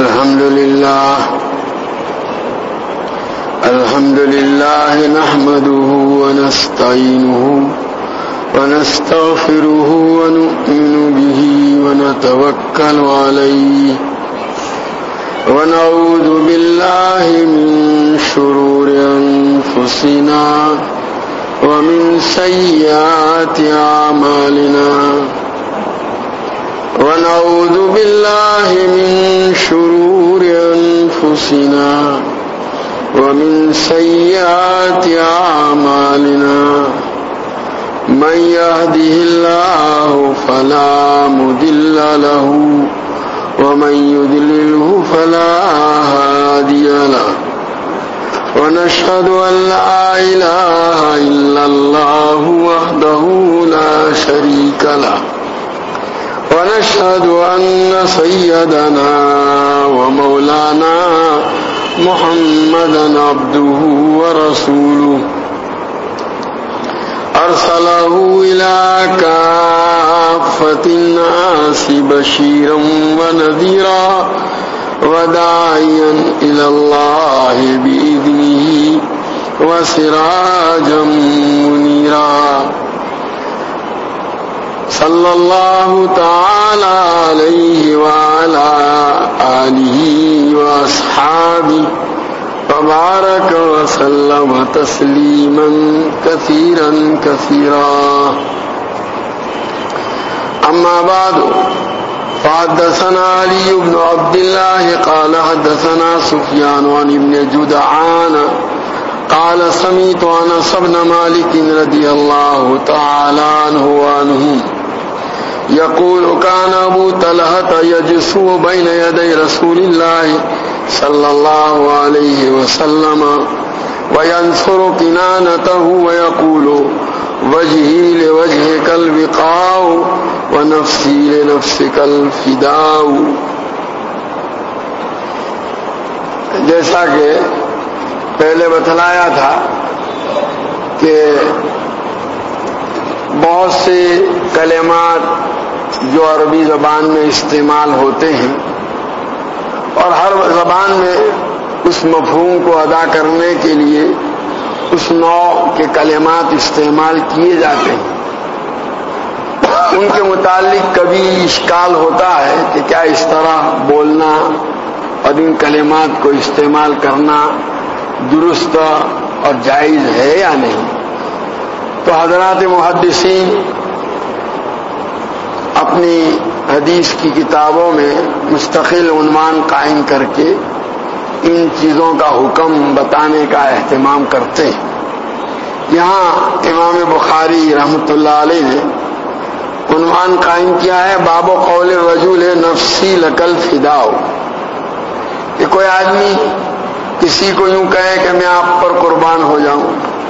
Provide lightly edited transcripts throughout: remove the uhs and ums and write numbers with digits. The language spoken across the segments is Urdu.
الحمد لله نحمده ونستعينه ونستغفره ونؤمن به ونتوكل عليه ونعوذ بالله من شرور أنفسنا ومن سيئات أعمالنا ونعوذ بالله من شرور أنفسنا ومن سيئات أعمالنا من يهده الله فلا مضل له ومن يضلله فلا هادي له ونشهد أن لا إله إلا الله وحده لا شريك له ونشهد أن سيدنا ومولانا محمدا عبده ورسوله أرسله إلى كافة الناس بشيرا ونذيرا وداعيا إلى الله بإذنه وسراجا منيرا صلى الله تعالى عليه وعلى آله وأصحابه وبارك وسلم تسليما كثيرا كثيرا أما بعد فحدثنا علي بن عبد الله قال حدثنا سفيان عن ابن جدعان قال سمعت أنس بن مالك رضي الله تعالى عنه وعنهم يقول كان أبو طلحة يجلس بين يدي رسول الله صلى الله عليه وسلم وينصر كنانته ويقول وجهي لوجهك الوقاء ونفسي لنفسك الفداء. جیسا کہ پہلے بتلایا تھا کہ بہت سے کلمات جو عربی زبان میں استعمال ہوتے ہیں اور ہر زبان میں اس مفہوم کو ادا کرنے کے لیے اس نوع کے کلمات استعمال کیے جاتے ہیں. ان کے متعلق کبھی اشکال ہوتا ہے کہ کیا اس طرح بولنا اور ان کلمات کو استعمال کرنا درست اور جائز ہے یا نہیں. تو حضرات محدثین اپنی حدیث کی کتابوں میں مستقل عنوان قائم کر کے ان چیزوں کا حکم بتانے کا اہتمام کرتے ہیں. یہاں امام بخاری رحمۃ اللہ علیہ نے عنوان قائم کیا ہے باب قول الرجل نفسی لکل فداء. کہ کوئی آدمی کسی کو یوں کہے کہ میں آپ پر قربان ہو جاؤں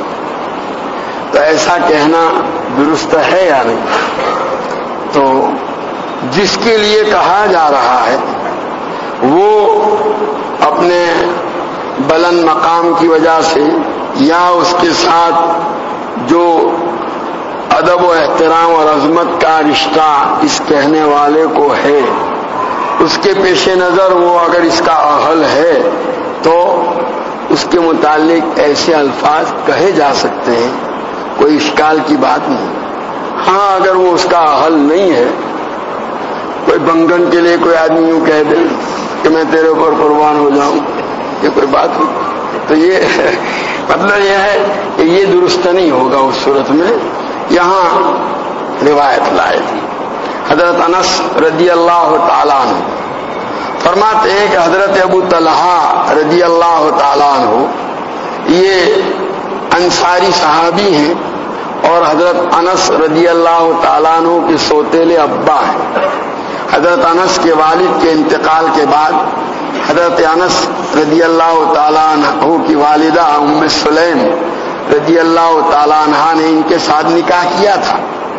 تو ایسا کہنا درست ہے یا نہیں. تو جس کے لیے کہا جا رہا ہے وہ اپنے بلند مقام کی وجہ سے یا اس کے ساتھ جو ادب و احترام اور عظمت کا رشتہ اس کہنے والے کو ہے اس کے پیش نظر وہ اگر اس کا اہل ہے تو اس کے متعلق ایسے الفاظ کہے جا سکتے ہیں, کوئی اشکال کی بات نہیں. ہاں اگر وہ اس کا اہل نہیں ہے, کوئی بنگن کے لیے کوئی آدمی یوں کہہ دے کہ میں تیرے اوپر قربان ہو جاؤں, یہ کوئی بات نہیں. تو یہ مطلب یہ ہے کہ یہ درست نہیں ہوگا اس صورت میں. یہاں روایت لائے تھی حضرت انس رضی اللہ تعالیٰ عنہ فرماتے ہیں کہ حضرت ابو طلحہ رضی اللہ تعالیٰ عنہ یہ انصاری صحابی ہیں اور حضرت انس رضی اللہ تعالیٰ عنہ کے سوتیلے ابا ہیں. حضرت انس کے والد کے انتقال کے بعد حضرت انس رضی اللہ تعالیٰ عنہ کی والدہ ام سلیم رضی اللہ تعالیٰ عنہ نے ان کے ساتھ نکاح کیا تھا.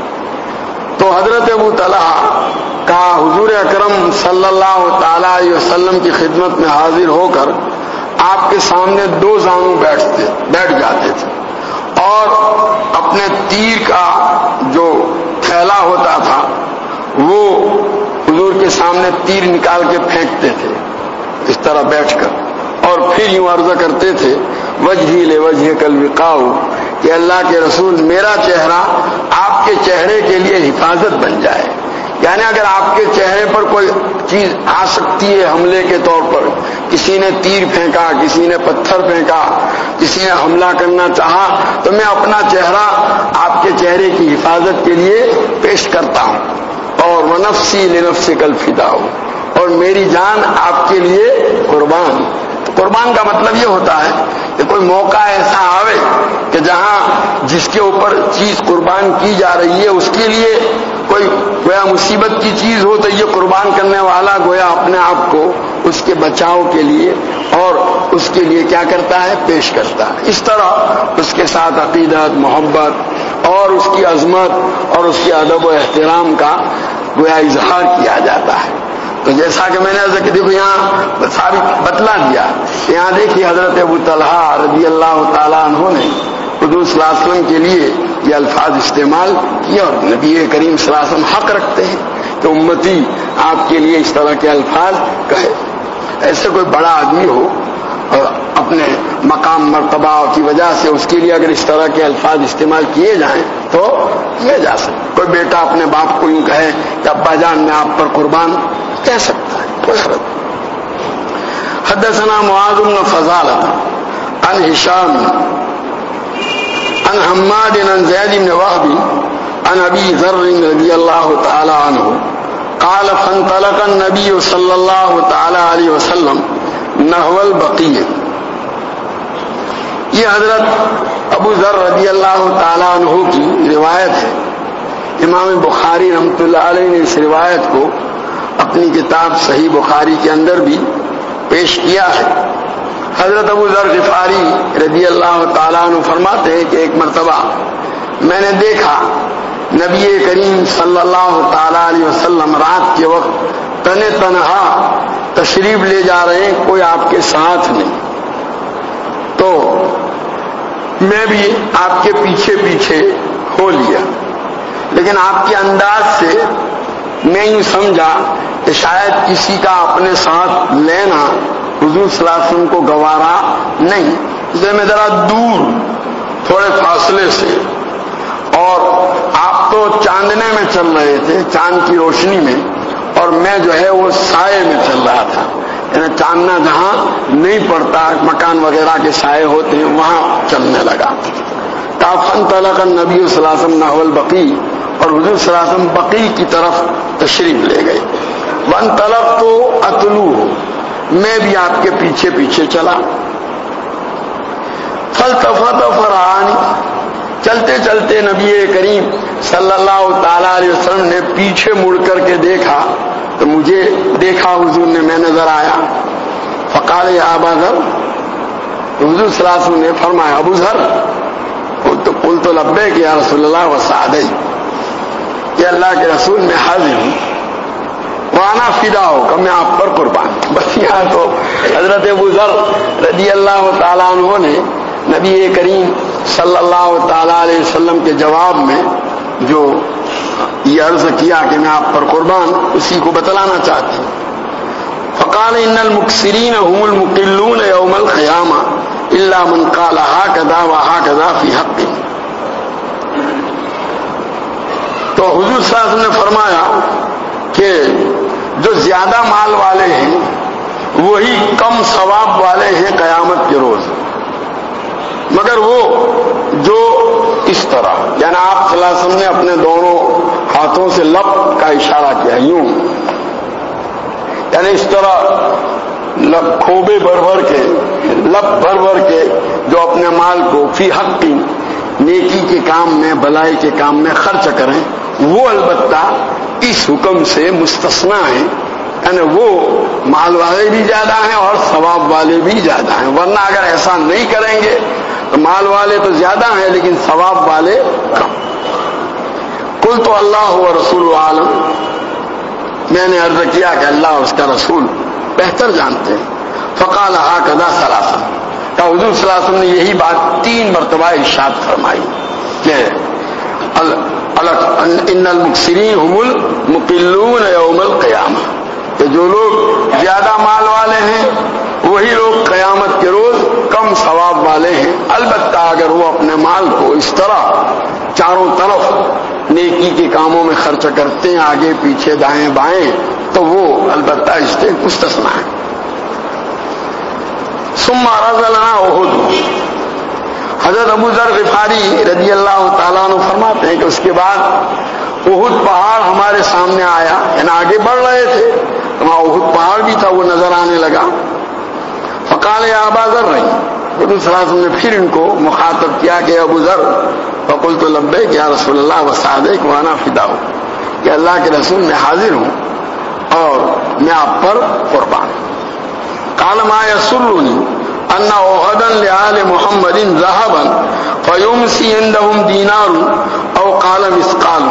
تو حضرت ابو طلحہ کا حضور اکرم صلی اللہ تعالیٰ علیہ وسلم کی خدمت میں حاضر ہو کر آپ کے سامنے دو زانو بیٹھ جاتے تھے اور اپنے تیر کا جو تھیلا ہوتا تھا وہ حضور کے سامنے تیر نکال کے پھینکتے تھے اس طرح بیٹھ کر، اور پھر یوں عرض کرتے تھے وجہی لوجہک الوقاء، کہ اللہ کے رسول میرا چہرہ آپ کے چہرے کے لیے حفاظت بن جائے. یعنی اگر آپ کے چہرے پر کوئی چیز آ سکتی ہے حملے کے طور پر، کسی نے تیر پھینکا، کسی نے پتھر پھینکا، کسی نے حملہ کرنا چاہا، تو میں اپنا چہرہ آپ کے چہرے کی حفاظت کے لیے پیش کرتا ہوں. اور ونفسی لنفسک الفداء، اور میری جان آپ کے لیے قربان. قربان کا مطلب یہ ہوتا ہے کہ کوئی موقع ایسا آوے کہ جہاں جس کے اوپر چیز قربان کی جا رہی ہے اس کے لیے کوئی گویا مصیبت کی چیز ہو، تو یہ قربان کرنے والا گویا اپنے آپ کو اس کے بچاؤ کے لیے اور اس کے لیے کیا کرتا ہے، پیش کرتا ہے. اس طرح اس کے ساتھ عقیدت، محبت اور اس کی عظمت اور اس کے ادب و احترام کا گویا اظہار کیا جاتا ہے. تو جیسا کہ میں نے عرض کی، دیکھو یہاں ثابت بتلا دیا، یہاں دیکھیے حضرت ابو طلحہ رضی اللہ تعالیٰ عنہ نے حضور صلی اللہ علیہ وسلم کے لیے یہ الفاظ استعمال کیا، اور نبی کریم صلی اللہ علیہ وسلم حق رکھتے ہیں کہ امتی آپ کے لیے اس طرح کے الفاظ کہے. ایسے کوئی بڑا آدمی ہو اور اپنے مقام مرتبہ کی وجہ سے اس کے لیے اگر اس طرح کے الفاظ استعمال کیے جائیں تو کیا جا سکتا. کوئی بیٹا اپنے باپ کو یوں کہے کہ ابا جان میں آپ پر قربان، کہہ سکتا ہے، کوئی حرج. حدثنا معاذ بن فضالہ عن ہشام عن حماد عن زید بن وهب عن ابی ذر رضی اللہ تعالی عنہ قال فانطلق النبی صلی اللہ تعالی علیہ وسلم نحو البقیع. یہ حضرت ابو ذر رضی اللہ تعالی عنہ کی روایت ہے. امام بخاری رحمۃ اللہ علیہ نے اس روایت کو اپنی کتاب صحیح بخاری کے اندر بھی پیش کیا ہے. حضرت ابو ذر غفاری رضی اللہ تعالیٰ عنہ فرماتے ہیں کہ ایک مرتبہ میں نے دیکھا نبی کریم صلی اللہ تعالیٰ علیہ وسلم رات کے وقت تنہا تشریف لے جا رہے ہیں، کوئی آپ کے ساتھ نہیں. تو میں بھی آپ کے پیچھے پیچھے ہو لیا، لیکن آپ کے انداز سے میں یوں سمجھا کہ شاید کسی کا اپنے ساتھ لینا حضور صلی اللہ علیہ وسلم کو گوارا نہیں، اس لیے میں ذرا دور تھوڑے فاصلے سے، اور آپ تو چاندنے میں چل رہے تھے، چاند کی روشنی میں، اور میں جو ہے وہ سائے میں چل رہا تھا. یعنی چاندنا جہاں نہیں پڑتا، مکان وغیرہ کے سائے ہوتے ہیں، وہاں چلنے لگا. فانطلق النبی صلی اللہ علیہ وسلم نحو البقیع، اور حضور صلی اللہ علیہ وسلم بقیع کی طرف تشریف لے گئے. وانطلقت اتلوہ، میں بھی آپ کے پیچھے پیچھے چلا. فالتفت فرعانی، چلتے چلتے نبی کریم صلی اللہ تعالی علیہ وسلم نے پیچھے مڑ کر کے دیکھا تو مجھے دیکھا حضور نے، میں نظر آیا. فقال یا ابا ذر، حضور صلی اللہ علیہ وسلم نے فرمایا ابو ذر. قلت لبیک یا رسول اللہ وسعدی، کہ اللہ کے رسول میں حاضر ہوں، وانا فدا ہو، کہ میں آپ پر قربان. بس یہاں تو حضرت ابو ذر رضی اللہ تعالیٰ عنہ نے نبی کریم صلی اللہ تعالیٰ علیہ وسلم کے جواب میں جو یہ عرض کیا کہ میں آپ پر قربان، اسی کو بتلانا چاہتے ہیں. فقال ان المکثرین هم المقلون یوم القیامہ الا من قال هكذا وهكذا فی حقہ. تو حضور صلی اللہ علیہ وسلم نے فرمایا کہ جو زیادہ مال والے ہیں وہی کم ثواب والے ہیں قیامت کے روز، مگر وہ جو اس طرح، یعنی آپ صلی اللہ علیہ وسلم نے اپنے دونوں ہاتھوں سے لب کا اشارہ کیا، یوں، یعنی اس طرح لب کھوبے بھر بھر کے، لب بھر بھر کے جو اپنے مال کو فی حق نیکی کے کام میں، بھلائی کے کام میں خرچ کریں، وہ البتہ اس حکم سے مستثنا ہیں. یعنی وہ مال والے بھی زیادہ ہیں اور ثواب والے بھی زیادہ ہیں، ورنہ اگر ایسا نہیں کریں گے تو مال والے تو زیادہ ہیں لیکن ثواب والے کم. قلت اللہ و رسول عالم، میں نے عرض کیا کہ اللہ اور اس کا رسول بہتر جانتے ہیں. فقال هكذا ثلاثا، کہ حضور صلی اللہ علیہ وسلم نے یہی بات 3 مرتبہ ارشاد فرمائی کہ ان المکثرین هم المقلون یوم القیامہ، کہ جو لوگ زیادہ مال والے ہیں وہی لوگ قیامت کے روز کم ثواب والے ہیں، البتہ اگر وہ اپنے مال کو اس طرح چاروں طرف نیکی کے کاموں میں خرچ کرتے ہیں، آگے پیچھے دائیں بائیں، تو وہ البتہ اس سے مستثنا ہے۔ ثم عرض لنا احد، حضرت ابو ذر غفاری رضی اللہ تعالیٰ عنہ فرماتے ہیں کہ اس کے بعد احد پہاڑ ہمارے سامنے آیا، یعنی آگے بڑھ رہے تھے، وہاں احد پہاڑ بھی تھا، وہ نظر آنے لگا۔ فقال یا ابا ذر، حضور صلی اللہ علیہ وسلم نے پھر ان کو مخاطب کیا کہ ابو ذر، فقلت لبیک یا رسول اللہ وسعدیک وانا فداؤ، کہ اللہ کے رسول میں حاضر ہوں اور میں آپ پر قربان ہوں۔ قال ما يسرني ان احدا لآل محمد ذهبا فيمسي عندهم دینار او قال مثقال،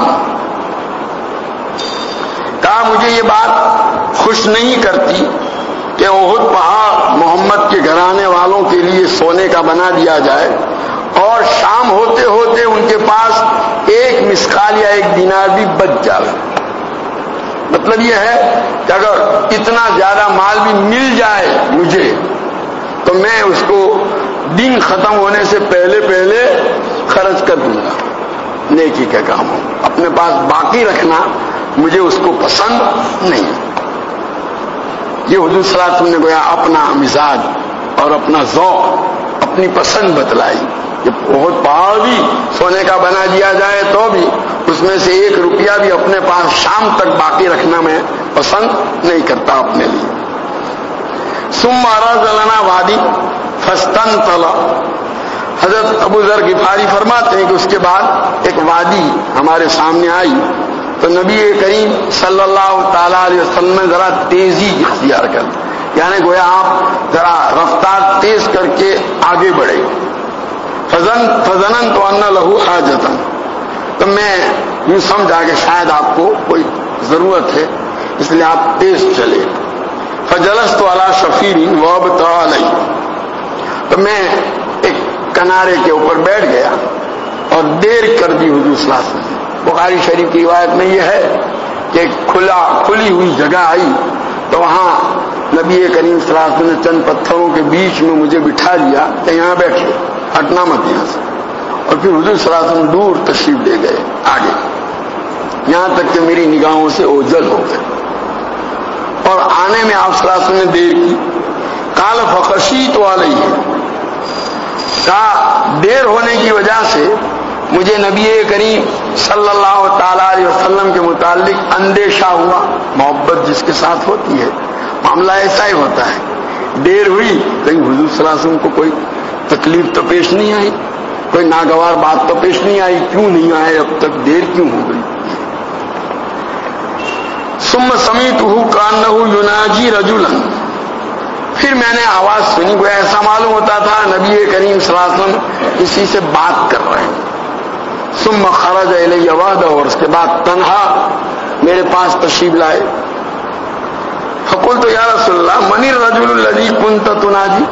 کہا مجھے یہ بات خوش نہیں کرتی کہ احد پہاڑ محمد کے گھرانے والوں کے لیے سونے کا بنا دیا جائے اور شام ہوتے ہوتے ان کے پاس ایک مثقال یا ایک دینار بھی بچ جائے۔ مطلب یہ ہے کہ اگر اتنا زیادہ مال بھی مل جائے مجھے تو میں اس کو دن ختم ہونے سے پہلے پہلے خرچ کر دوں گا نیکی کے کاموں، اپنے پاس باقی رکھنا مجھے اس کو پسند نہیں۔ یہ حضور صلی اللہ علیہ وسلم نے گویا اپنا مزاج اور اپنا ذوق، اپنی پسند بتلائی کہ بہت پہاڑ بھی سونے کا بنا دیا جائے تو بھی اس میں سے ایک روپیہ بھی اپنے پاس شام تک باقی رکھنا میں پسند نہیں کرتا اپنے لیے۔ ثم عرض لنا وادی فاستنطل، حضرت ابو ذر غفاری فرماتے ہیں کہ اس کے بعد ایک وادی ہمارے سامنے آئی تو نبی کریم صلی اللہ تعالی علیہ وسلم نے ذرا تیزی اختیار کر، یعنی گویا آپ ذرا رفتار تیز کر کے آگے بڑھے۔ فظننت ان له حاجۃ، تو میں یوں سمجھا کہ شاید آپ کو کوئی ضرورت ہے اس لیے آپ تیز چلے۔ فجلست علی شفیر وابطا علی، تو میں ایک کنارے کے اوپر بیٹھ گیا اور دیر کر دی حضور صلی اللہ علیہ وسلم۔ بخاری شریف کی روایت میں یہ ہے کہ کھلی ہوئی جگہ آئی تو وہاں نبی کریم صلی اللہ علیہ وسلم نے چند پتھروں کے بیچ میں مجھے بٹھا دیا کہ یہاں بیٹھے، ہٹنا مت یہاں سے، اور پھر حضور صلی اللہ علیہ وسلم دور تشریف لے گئے آگے، یہاں تک کہ میری نگاہوں سے اوجھل ہو گئے اور آنے میں آپ صلی اللہ علیہ وسلم نے دیر کی۔ قال فخشیت علیہ، کہا دیر ہونے کی وجہ سے مجھے نبی کریم صلی اللہ تعالی علیہ وسلم کے متعلق اندیشہ ہوا، محبت جس کے ساتھ ہوتی ہے معاملہ ایسا ہی ہوتا ہے، دیر ہوئی کہیں حضور صلی اللہ علیہ وسلم کو کوئی تکلیف تو پیش نہیں آئی، کوئی ناگوار بات تو پیش نہیں آئی، کیوں نہیں آئے اب تک، دیر کیوں ہو گئی۔ ثم سمعته كأنه يناجي رجلا، پھر میں نے آواز سنی، کوئی ایسا معلوم ہوتا تھا نبی کریم صلی اللہ علیہ وسلم کسی سے بات کر رہے ہیں۔ ثم خرج الی وحدہ، اور اس کے بعد تنہا میرے پاس تشریف لائے۔ فقلت یا رسول اللہ من الرجل الذی کنت تناجی،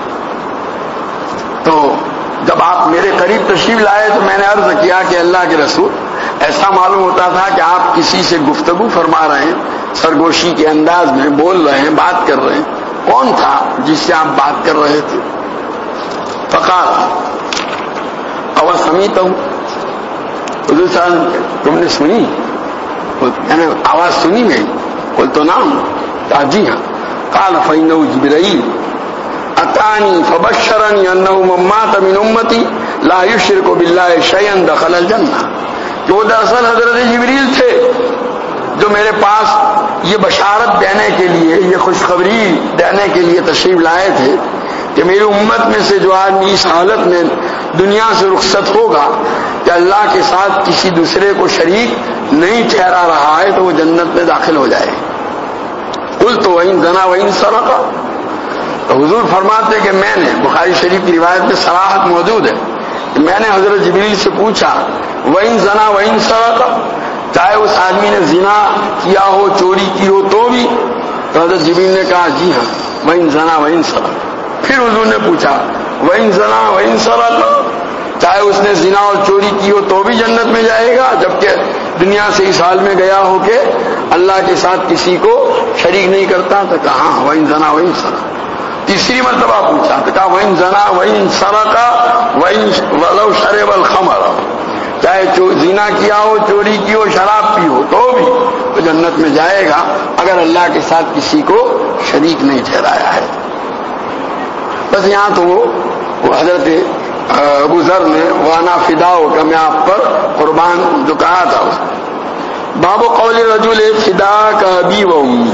تو جب آپ میرے قریب تشریف لائے تو میں نے عرض کیا کہ اللہ کے رسول، ایسا معلوم ہوتا تھا کہ آپ کسی سے گفتگو فرما رہے ہیں، سرگوشی کے انداز میں بول رہے ہیں، بات کر رہے ہیں، کون تھا جس سے آپ بات کر رہے تھے؟ فقال او سمیت، حضور صلی اللہ علیہ وسلم تم نے سنی، یعنی آواز سنی میری؟ قلت تو نام، کہا جی ہاں۔ قال فإنه جبرائیل اتانی فبشرنی انه من مات من امتی لا یشرک باللہ شیئا دخل الجنہ، کہ وہ دراصل حضرت جبریل تھے جو میرے پاس یہ بشارت دینے کے لیے، یہ خوشخبری دینے کے لیے تشریف لائے تھے کہ میری امت میں سے جو آدمی اس حالت میں دنیا سے رخصت ہوگا کہ اللہ کے ساتھ کسی دوسرے کو شریک نہیں ٹھہرا رہا ہے تو وہ جنت میں داخل ہو جائے۔ قلت وإن زنا وإن سرق، تو حضور فرماتے کہ میں نے، بخاری شریف کی روایت میں صراحت موجود ہے کہ میں نے حضرت جبریل سے پوچھا وإن زنا وإن سرق، چاہے اس آدمی نے زنا کیا ہو، چوری کی ہو تو بھی؟ تو حضرت جبریل نے کہا جی ہاں، وإن زنا وإن سرق۔ پھر حضور نے پوچھا وإن زنا وإن سرق، چاہے اس نے زنا اور چوری کی ہو تو بھی جنت میں جائے گا، جبکہ دنیا سے اس حال میں گیا ہو کہ اللہ کے ساتھ کسی کو شریک نہیں کرتا؟ تو کہا ہاں وَإِن زَنَا وَإِن سَرَقَ. تیسری مرتبہ پوچھا تو کہا وَإِن زَنَا وَإِن سَرَقَ وَلَوْ شَرِبَ الْخَمْرَ. چاہے زنا کیا ہو، چوری کی ہو، شراب پی ہو تو بھی وہ جنت میں جائے گا اگر اللہ کے ساتھ کسی کو شریک نہیں ٹھہرایا ہے. بس یہاں تو وہ حضرت ابو ذر نے وانا فداؤ کا میں آپ پر قربان جو کہا تھا. باب قول رجل فدا کا ابی و امی.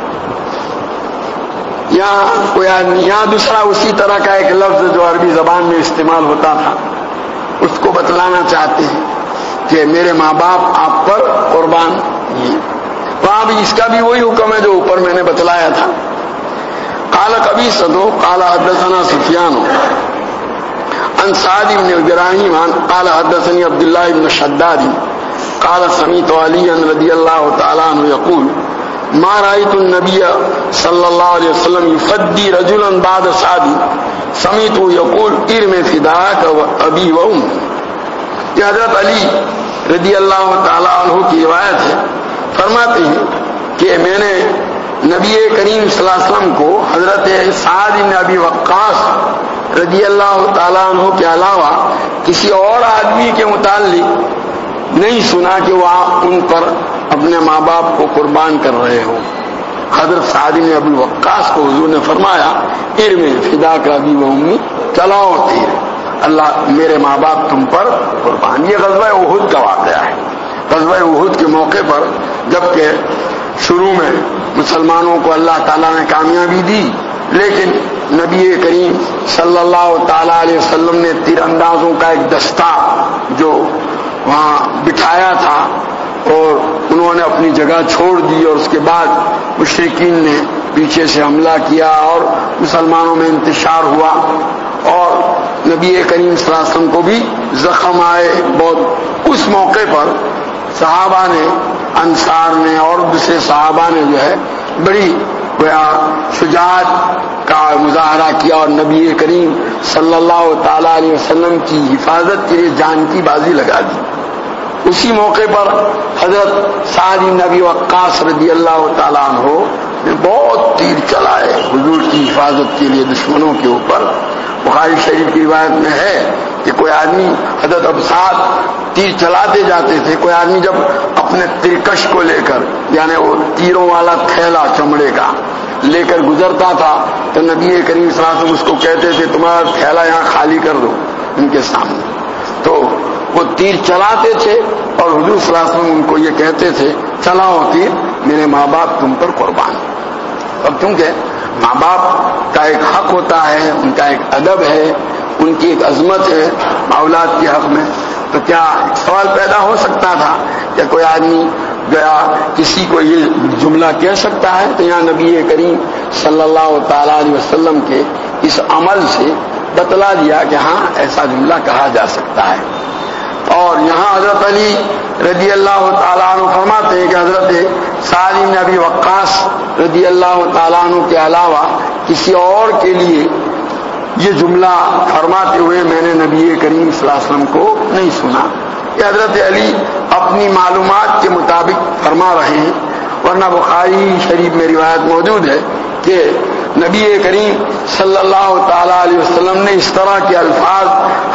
یہاں دوسرا اسی طرح کا ایک لفظ جو عربی زبان میں استعمال ہوتا تھا اس کو بتلانا چاہتے ہیں کہ میرے ماں باپ آپ پر قربان. وہاں بھی اس کا بھی وہی حکم ہے جو اوپر میں نے بتلایا تھا. قال قبیصۃ قال حدثنا سفیان عن سعد بن ابراہیم قال حدثني عبد الله بن شداد قال سمعت عليا رضي الله تعالى عنه يقول ما رأيت النبي صلى الله عليه وسلم يفدي رجلا بعد سعد سمعته يقول ارم فداك ابي وامي. یہ حضرت علی رضی اللہ تعالی عنہ کی روایت ہے. فرماتے ہیں کہ میں نے نبی کریم صلی اللہ علیہ وسلم کو حضرت سعد بن ابی وقاص رضی اللہ تعالیٰ عنہ کے علاوہ کسی اور آدمی کے متعلق نہیں سنا کہ وہ ان پر اپنے ماں باپ کو قربان کر رہے ہوں. حضرت سعد بن ابی وقاص کو حضور نے فرمایا ارم فداک ابی و امی، چلاؤ تیر، اللہ میرے ماں باپ تم پر قربان. یہ غزوہ احد کا واقعہ ہے. غزوہ احد کے موقع پر جبکہ شروع میں مسلمانوں کو اللہ تعالیٰ نے کامیابی دی لیکن نبی کریم صلی اللہ تعالی علیہ وسلم نے تیر اندازوں کا ایک دستہ جو وہاں بٹھایا تھا اور انہوں نے اپنی جگہ چھوڑ دی اور اس کے بعد مشرکین نے پیچھے سے حملہ کیا اور مسلمانوں میں انتشار ہوا اور نبی کریم صلی اللہ علیہ وسلم کو بھی زخم آئے بہت. اس موقع پر صحابہ نے، انصار نے اور دوسرے صحابہ نے جو ہے بڑی شجاعت کا مظاہرہ کیا اور نبی کریم صلی اللہ تعالی علیہ وسلم کی حفاظت کے لیے جان کی بازی لگا دی. اسی موقع پر حضرت سعد بن ابی وقاص رضی اللہ تعالیٰ عنہ نے بہت تیر چلائے حضور کی حفاظت کے لیے دشمنوں کے اوپر. بخاری شریف کی روایت میں ہے کہ کوئی آدمی حضرت اب سعد تیر چلاتے جاتے تھے. کوئی آدمی جب اپنے ترکش کو لے کر یعنی وہ تیروں والا تھیلا چمڑے کا لے کر گزرتا تھا تو نبی کریم صلی اللہ علیہ وسلم اس کو کہتے تھے تمہارا تھیلا یہاں خالی کر دو ان کے سامنے. تو وہ تیر چلاتے تھے اور حضور صلی اللہ علیہ وسلم ان کو یہ کہتے تھے چلاؤ تیر، میرے ماں باپ تم پر قربان. اب کیونکہ ماں باپ کا ایک حق ہوتا ہے، ان کا ایک ادب ہے، ان کی ایک عظمت ہے اولاد کے حق میں. تو کیا سوال پیدا ہو سکتا تھا کہ کوئی آدمی گیا کسی کو یہ جملہ کہہ سکتا ہے؟ تو یہاں نبی کریم صلی اللہ تعالی علیہ وسلم کے اس عمل سے بتلا دیا کہ ہاں ایسا جملہ کہا جا سکتا ہے. اور یہاں حضرت علی رضی اللہ تعالیٰ عنہ فرماتے ہیں کہ حضرت سعد بن ابی وقاص رضی اللہ تعالیٰ عنہ کے علاوہ کسی اور کے لیے یہ جملہ فرماتے ہوئے میں نے نبی کریم صلی اللہ علیہ وسلم کو نہیں سنا. کہ حضرت علی اپنی معلومات کے مطابق فرما رہے ہیں، ورنہ بخاری شریف میں روایت موجود ہے کہ نبی کریم صلی اللہ تعالی علیہ وسلم نے اس طرح کے الفاظ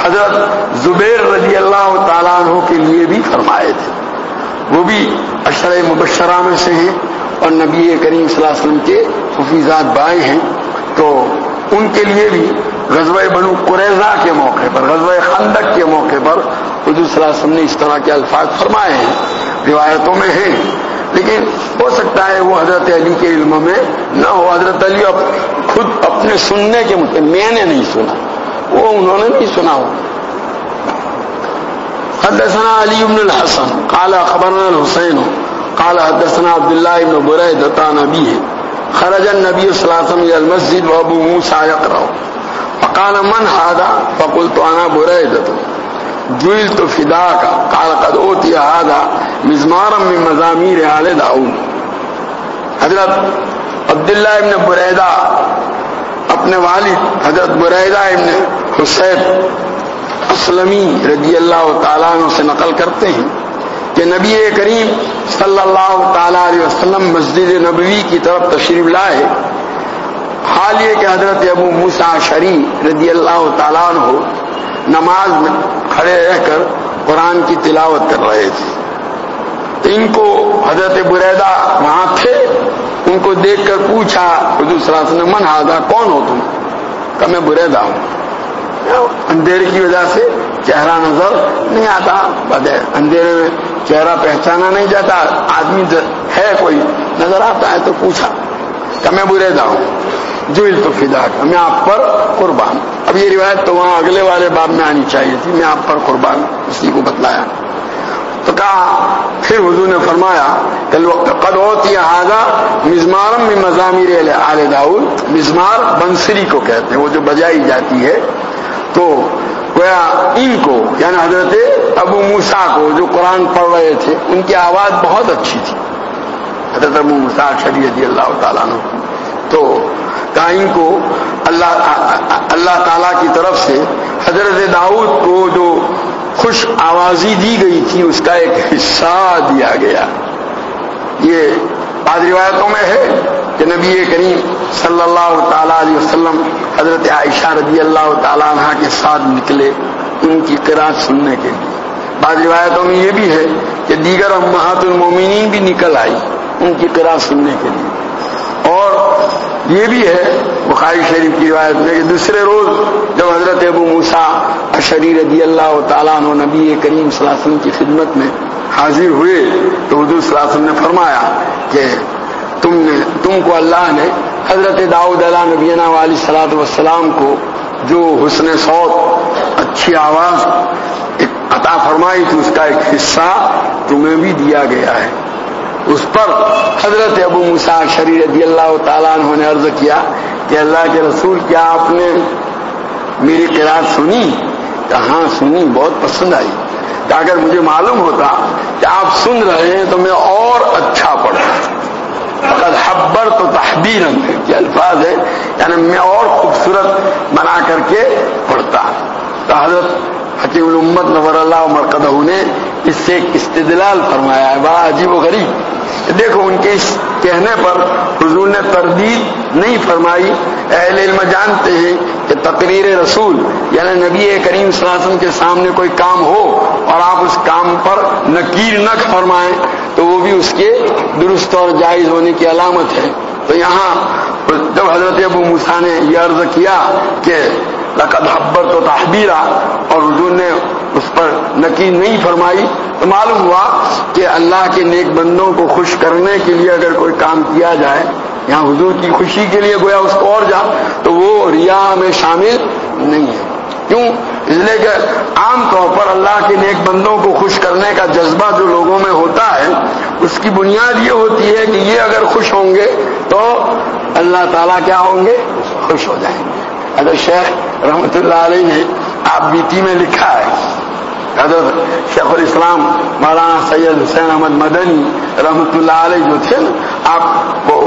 حضرت زبیر رضی اللہ تعالیٰ عنہ کے لیے بھی فرمائے تھے. وہ بھی عشرہ مبشرہ میں سے ہیں اور نبی کریم صلی اللہ علیہ وسلم کے حفیظات بھائی ہیں. تو ان کے لیے بھی غزوہ بنو قریظہ کے موقع پر، غزوہ خندق کے موقع پر حضور صلی اللہ علیہ وسلم نے اس طرح کے الفاظ فرمائے ہیں. روایتوں میں ہیں لیکن ہو سکتا ہے وہ حضرت علی کے علم میں نہ ہو. حضرت علی خود اپنے سننے کے مطابق میں نے نہیں سنا، وہ انہوں نے نہیں سنا ہو. حدثنا علی بن الحسن قال اخبرنا الحسین قال حدثنا عبد الله بن بريدة عن أبيه خرج النبي صلى الله عليه وسلم إلى المسجد وأبو موسى يقرأ فقال من هذا؟ فقلت أنا بريدة جئت فداك قال قد أوتي هذا مزمارا من مزامير آل داؤد. حضرت عبداللہ ابن بریدہ اپنے والد حضرت بریدہ ابن حسین اسلمی رضی اللہ تعالیٰ عنہ سے نقل کرتے ہیں کہ کہ نبی کریم صلی اللہ تعالی علیہ وسلم مسجد نبوی کی طرف تشریف لائے. حال یہ کہ حضرت ابو موسیٰ اشعری رضی اللہ تعالیٰ عنہ نماز میں کھڑے رہ کر قرآن کی تلاوت کر رہے تھے. تو ان کو حضرت بریدہ وہاں تھے، ان کو دیکھ کر پوچھا حضور صلی اللہ علیہ وسلم من ھذا، کون ہو تم؟ کہ میں بریدہ ہوں. اندھیرے کی وجہ سے چہرہ نظر نہیں آتا، اندھیرے میں چہرہ پہچانا نہیں جاتا، آدمی ہے کوئی نظر آتا ہے تو پوچھا کہ میں بریدہ ہوں. جوئل تو فداک، میں آپ پر قربان. اب یہ روایت تو وہاں اگلے والے باب میں آنی چاہیے تھی، میں آپ پر قربان، اسی کو بتلایا. تو کہا پھر حضور نے فرمایا قد اوتی ھذا مزمارا من مزامیر آل داؤد. مزمار بنسری کو کہتے ہیں، وہ جو بجائی جاتی ہے. تو گویا ان کو یعنی حضرت ابو موسیٰ کو جو قرآن پڑھ رہے تھے ان کی آواز بہت اچھی تھی، حضرت ابو موسیٰ اشعری رضی اللہ تعالیٰ عنہ. تو کہا ان کو اللہ تعالیٰ کی طرف سے حضرت داؤد کو جو خوش آوازی دی گئی تھی اس کا ایک حصہ دیا گیا. یہ بعض روایتوں میں ہے کہ نبی کریم صلی اللہ تعالی علیہ وسلم حضرت عائشہ رضی اللہ تعالیٰ عنہ کے ساتھ نکلے ان کی قرات سننے کے لیے. بعض روایتوں میں یہ بھی ہے کہ دیگر امہات المومنین بھی نکل آئی ان کی قرات سننے کے لیے. اور یہ بھی ہے بخاری شریف کی روایت میں کہ دوسرے روز جب حضرت ابو موسیٰ اشعری رضی اللہ تعالیٰ عنہ نبی کریم صلی اللہ علیہ وسلم کی خدمت میں حاضر ہوئے تو حضور صلی اللہ علیہ وسلم نے فرمایا کہ تم کو اللہ نے حضرت داؤد علیہ نبینا علیہ الصلوۃ والسلام کو جو حسن صوت اچھی آواز عطا فرمائی تھی اس کا ایک حصہ تمہیں بھی دیا گیا ہے. اس پر حضرت ابو موسیٰ اشعری رضی اللہ تعالیٰ عنہ نے عرض کیا کہ اللہ کے رسول کیا آپ نے میری قرات سنی؟ کہ ہاں سنی، بہت پسند آئی. کہ اگر مجھے معلوم ہوتا کہ آپ سن رہے ہیں تو میں اور اچھا پڑھتا. فقد حبرت تحبیرا کے الفاظ ہے، یعنی میں اور خوبصورت بنا کر کے پڑھتا. تو حضرت حکیم الامت نور اللہ مرقدہ نے اس سے ایک استدلال فرمایا ہے بڑا عجیب و غریب. دیکھو ان کے اس کہنے پر حضور نے تردید نہیں فرمائی. اہل علم جانتے ہیں کہ تقریر رسول یعنی نبی کریم صلی اللہ علیہ وسلم کے سامنے کوئی کام ہو اور آپ اس کام پر نکیر نہ فرمائیں تو وہ بھی اس کے درست اور جائز ہونے کی علامت ہے. تو یہاں جب حضرت ابو موسیٰ نے یہ عرض کیا کہ لقد حبرت تحبیرا اور حضور نے اس پر نکیر نہیں فرمائی تو معلوم ہوا کہ اللہ کے نیک بندوں کو خوش کرنے کے لیے اگر کوئی کام کیا جائے یہاں حضور کی خوشی کے لیے گویا اس کو اور جا تو وہ ریا میں شامل نہیں ہے. کیوں؟ اس لیے کہ عام طور پر اللہ کے نیک بندوں کو خوش کرنے کا جذبہ جو لوگوں میں ہوتا ہے اس کی بنیاد یہ ہوتی ہے کہ یہ اگر خوش ہوں گے تو اللہ تعالیٰ کیا ہوں گے؟ خوش ہو جائیں گے. حضرت شیخ رحمۃ اللہ علیہ نے آپ بیتی میں لکھا ہے، حضرت شیخ الاسلام مولانا سید حسین احمد مدنی رحمۃ اللہ علیہ جو تھے آپ کو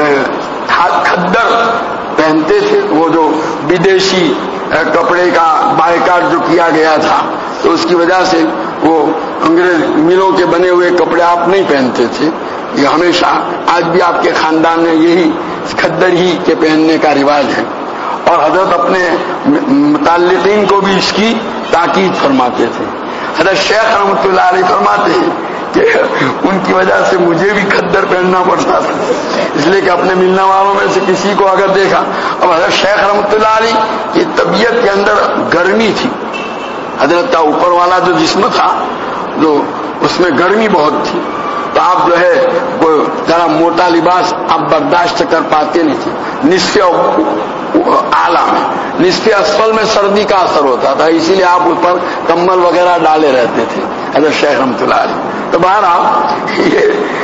کھدر پہنتے تھے، وہ جو بدیشی کپڑے کا بائیکاٹ جو کیا گیا تھا تو اس کی وجہ سے وہ انگریز ملوں کے بنے ہوئے کپڑے آپ نہیں پہنتے تھے. یہ ہمیشہ آج بھی آپ کے خاندان میں یہی کھدر ہی کے پہننے کا رواج ہے. اور حضرت اپنے متعلقین کو بھی اس کی تاکید فرماتے تھے. حضرت شیخ رحمۃ اللہ علیہ فرماتے ہیں کہ ان کی وجہ سے مجھے بھی کھدر پہننا پڑتا تھا، اس لیے کہ اپنے ملنے والوں میں سے کسی کو اگر دیکھا. اب حضرت شیخ رحمۃ اللہ علیہ کی طبیعت کے اندر گرمی تھی، حضرت کا اوپر والا جو جسم تھا جو اس میں گرمی بہت تھی تو آپ جو ہے وہ ذرا موٹا لباس آپ برداشت کر پاتے نہیں تھے. نصف اعلیٰ میں نصف اسفل میں سردی کا اثر ہوتا تھا، اسی لیے آپ اس پر کمبل وغیرہ ڈالے رہتے تھے حضرت شیخ رحمۃ اللہ علیہ. تو بہرحال یہ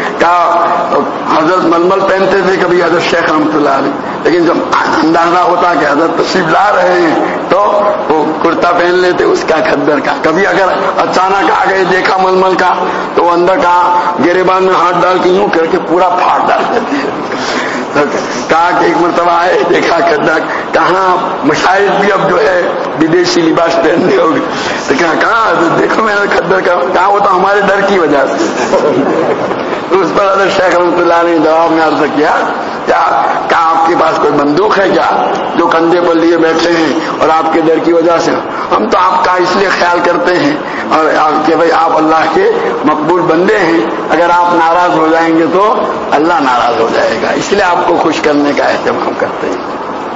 حضرت ململ پہنتے تھے کبھی حضرت شیخ رحمۃ اللہ علیہ، لیکن جب اندازہ ہوتا کہ حضرت تشریف لا رہے ہیں تو وہ کرتا پہن لیتے اس کا کھدر کا. کبھی اگر اچانک آ گئے دیکھا ململ کا تو وہ اندر کا گریبان میں ہاتھ ڈال کے یوں کر کے پورا پھاڑ ڈال دیتے. کہا کہ ایک مرتبہ آئے, دیکھا کھدا, کہاں مشاہد بھی اب جو ہے ودیشی لباس پہننے ہوگی, تو کہاں دیکھو میں نے کھدر کہاں, وہ تو ہمارے ڈر کی وجہ سے. اس پر حضرت شیخ رحمۃ اللہ نے جواب میں عرض کیا, کیا آپ کے پاس کوئی بندوق ہے کیا جو کندھے پر لیے بیٹھے ہیں اور آپ کے ڈر کی وجہ سے؟ ہم تو آپ کا اس لیے خیال کرتے ہیں اور کہ بھئی آپ اللہ کے مقبول بندے ہیں, اگر آپ ناراض ہو جائیں گے تو اللہ ناراض ہو جائے گا, اس لیے آپ کو خوش کرنے کا اہتمام کرتے ہیں.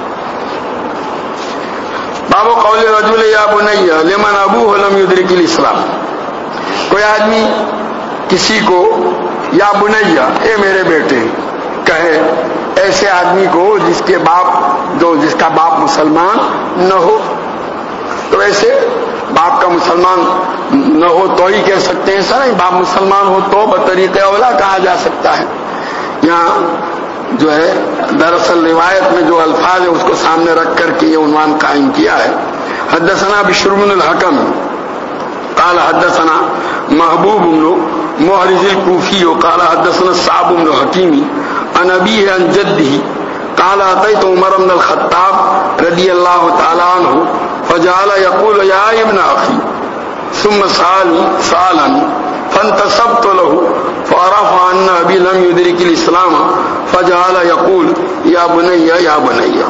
باب قول رجل یا بنی لمن ابوہ لم یدرک الاسلام. کوئی آدمی کسی کو یا بنیا, اے میرے بیٹے کہے ایسے آدمی کو جس کا باپ مسلمان نہ ہو, تو ایسے باپ کا مسلمان نہ ہو تو ہی کہہ سکتے ہیں, سر باپ مسلمان ہو تو بطریق اولا کہا جا سکتا ہے. یہاں جو ہے دراصل روایت میں جو الفاظ ہے اس کو سامنے رکھ کر کے یہ عنوان قائم کیا ہے. حدثنا بشر بن الحکم قال حدثنا محبوب بن محرز الكوفي قال حدثنا صعب بن حكيم عن أبيه عن جده قال أتيت عمر بن الخطاب رضي الله تعالى عنه فجعل يقول يا ابن أخي ثم سألني سؤالا فانتصبت له فعرف أن أبي لم يدرك الإسلام فجعل يقول يا بني يا بني.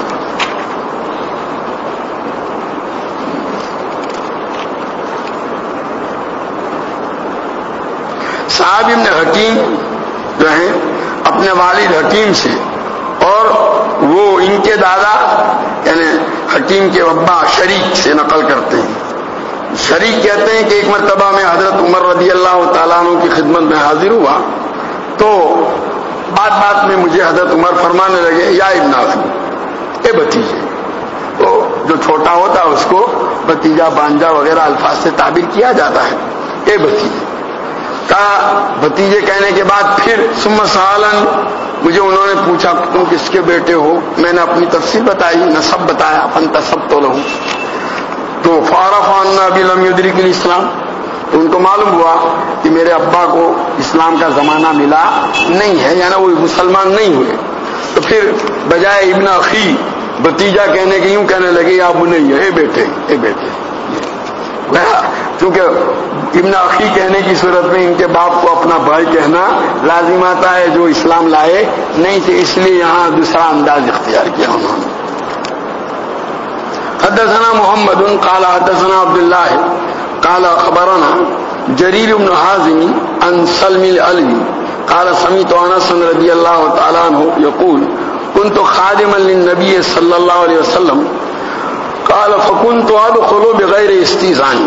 صاحب ابن حکیم جو ہیں اپنے والد حکیم سے, اور وہ ان کے دادا یعنی حکیم کے ابا شریک سے نقل کرتے ہیں. شریک کہتے ہیں کہ ایک مرتبہ میں حضرت عمر رضی اللہ تعالیٰ عنہ کی خدمت میں حاضر ہوا تو بات بات میں مجھے حضرت عمر فرمانے لگے یا ابن اخی, اے بھتیجے. تو جو چھوٹا ہوتا ہے اس کو بھتیجا بانجا وغیرہ الفاظ سے تعبیر کیا جاتا ہے, اے بھتیجے. کہا بھتیجے کہنے کے بعد پھر ثم سالن, مجھے انہوں نے پوچھا تم کس کے بیٹے ہو, میں نے اپنی تفصیل بتائی, نسب بتایا, فانتصبت لہو. تو فعرف ان ابی لم یدرک الاسلام, تو ان کو معلوم ہوا کہ میرے ابا کو اسلام کا زمانہ ملا نہیں ہے, یعنی وہ مسلمان نہیں ہوئے. تو پھر بجائے ابن اخی بھتیجا کہنے کے یوں کہنے لگے یا بنی, اے بیٹے اے بیٹے. چونکہ ابن اخی کہنے کی صورت میں ان کے باپ کو اپنا بھائی کہنا لازم آتا ہے جو اسلام لائے نہیں تھے, اس لیے یہاں دوسرا انداز اختیار کیا انہوں نے. حدثنا محمد قال حدثنا عبد الله قال خبرنا جرير بن حازم عن سلم العلوي قال سمعت انس رضي الله تعالى عنه يقول كنت خادما للنبي صلى الله عليه وسلم قال فكنت ادخل بغير استئذان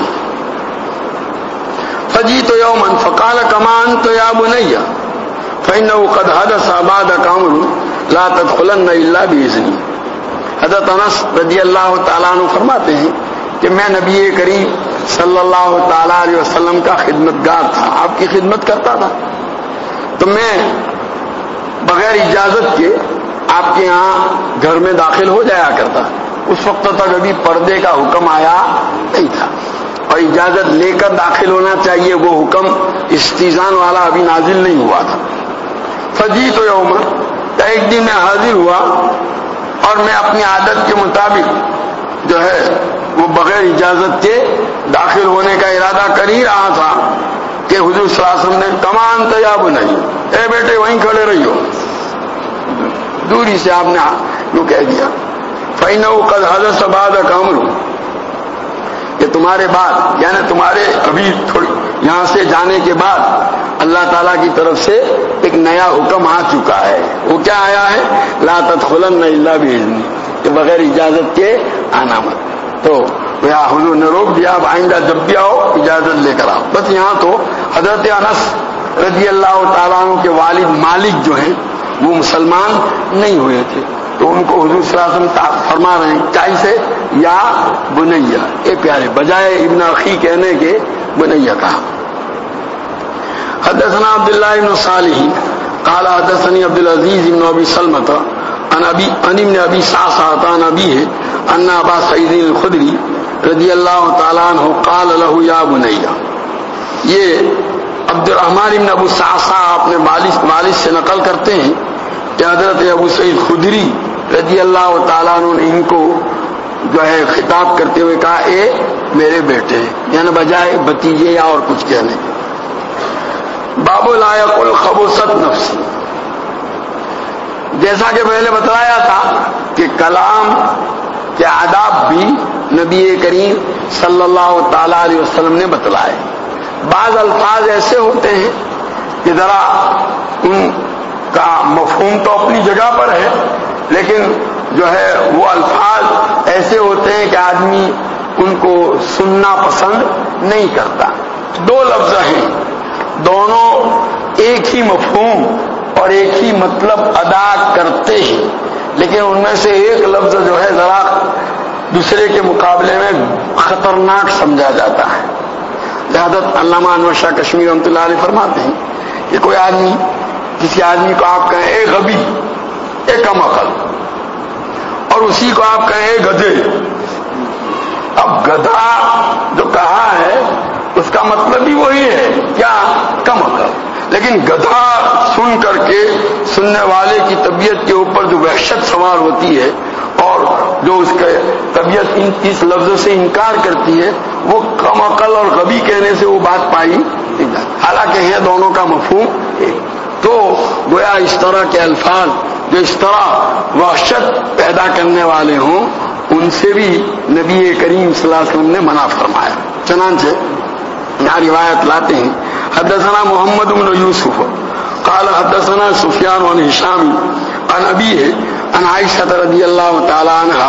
فجئت يوما فقال كما انت يا بني فانه قد حدث بعدك امر لا تدخلن الا باذني. حضرت انس رضی اللہ تعالیٰ عنہ فرماتے ہیں کہ میں نبی کریم صلی اللہ تعالیٰ علیہ وسلم کا خدمتگار تھا, آپ کی خدمت کرتا تھا, تو میں بغیر اجازت کے آپ کے یہاں گھر میں داخل ہو جایا کرتا. اس وقت تک ابھی پردے کا حکم آیا نہیں تھا اور اجازت لے کر داخل ہونا چاہیے, وہ حکم استئذان والا ابھی نازل نہیں ہوا تھا. فجیت یوم, ایک دن میں حاضر ہوا اور میں اپنی عادت کے مطابق جو ہے وہ بغیر اجازت کے داخل ہونے کا ارادہ کر ہی رہا تھا کہ حضور صلی اللہ علیہ وسلم نے کمان تیاب نہیں, اے بیٹے وہیں کھڑے رہیو. دوری سے آپ نے یوں کہہ دیا فَإِنَّهُ قَدْ حَدَثَ بَعْدَكَ أَمْرٌ, کہ تمہارے بعد یعنی تمہارے ابھی تھوڑی یہاں سے جانے کے بعد اللہ تعالیٰ کی طرف سے ایک نیا حکم آ چکا ہے. وہ کیا آیا ہے؟ لا تدخلن الا باذنی, کہ بغیر اجازت کے آنا مت. تو حضور نے روک دیا, اب آئندہ جب بھی آؤ اجازت لے کر آؤ. بس یہاں تو حضرت انس رضی اللہ تعالیٰ عنہ کے والد مالک جو ہیں وہ مسلمان نہیں ہوئے تھے, تو ان کو حضور صلی اللہ علیہ وسلم فرما رہے ہیں کیا سے یا بنیا, اے پیارے, بجائے ابن اخی کہنے کے بنیا کہا. حدثنا عبداللہ بن صالح قال حدثني عبد العزيز بن ابي سلمة عن ابن ابي صعصعة عن ابيه ان ابا سعيد الخدري رضی اللہ تعالی عنہ قال له یا بني. یہ عبد الرحمن بن ابو صعصعہ اپنے والد سے نقل کرتے ہیں کہ حضرت ابو سعید خدری رضی اللہ تعالیٰ عنہ نے ان کو جو ہے خطاب کرتے ہوئے کہا اے میرے بیٹے، یعنی بجائے بھتیجے یا اور کچھ کہنے کے۔ باب لا یقل خبثت نفسی، جیسا کہ پہلے بتلایا تھا کہ کلام کے آداب بھی نبی کریم صلی اللہ تعالی علیہ وسلم نے بتلائے۔ بعض الفاظ ایسے ہوتے ہیں کہ ذرا ان کا مفہوم تو اپنی جگہ پر ہے، لیکن جو ہے وہ الفاظ ایسے ہوتے ہیں کہ آدمی ان کو سننا پسند نہیں کرتا۔ دو لفظ ہیں، دونوں ایک ہی مفہوم اور ایک ہی مطلب ادا کرتے ہیں، لیکن ان میں سے ایک لفظ جو ہے ذرا دوسرے کے مقابلے میں خطرناک سمجھا جاتا ہے۔ لہذا علامہ انور شاہ کشمیری رحمۃ اللہ علیہ فرماتے ہیں کہ کوئی آدمی، کسی آدمی کو آپ کہیں اے غبی، اے کم عقل، اور اسی کو آپ کہیں اے گدھے۔ اب گدھا جو کہا ہے اس کا مطلب بھی وہی ہے، کیا؟ کم عقل، لیکن گدھا سن کر کے سننے والے کی طبیعت کے اوپر جو وحشت سوار ہوتی ہے اور جو اس کے طبیعت اس لفظ سے انکار کرتی ہے، وہ کم عقل اور غبی کہنے سے وہ بات پائی نہیں جاتی، حالانکہ ہے دونوں کا مفہوم ایک۔ تو گویا اس طرح کے الفاظ جو اس طرح وحشت پیدا کرنے والے ہوں، ان سے بھی نبی کریم صلی اللہ علیہ وسلم نے منع فرمایا۔ چنانچہ یہاں روایت لاتے ہیں، حدثنا محمد بن یوسف قال حدثنا سفیان عن ہشام عن ابیہ عن عائشہ رضی اللہ تعالی عنہا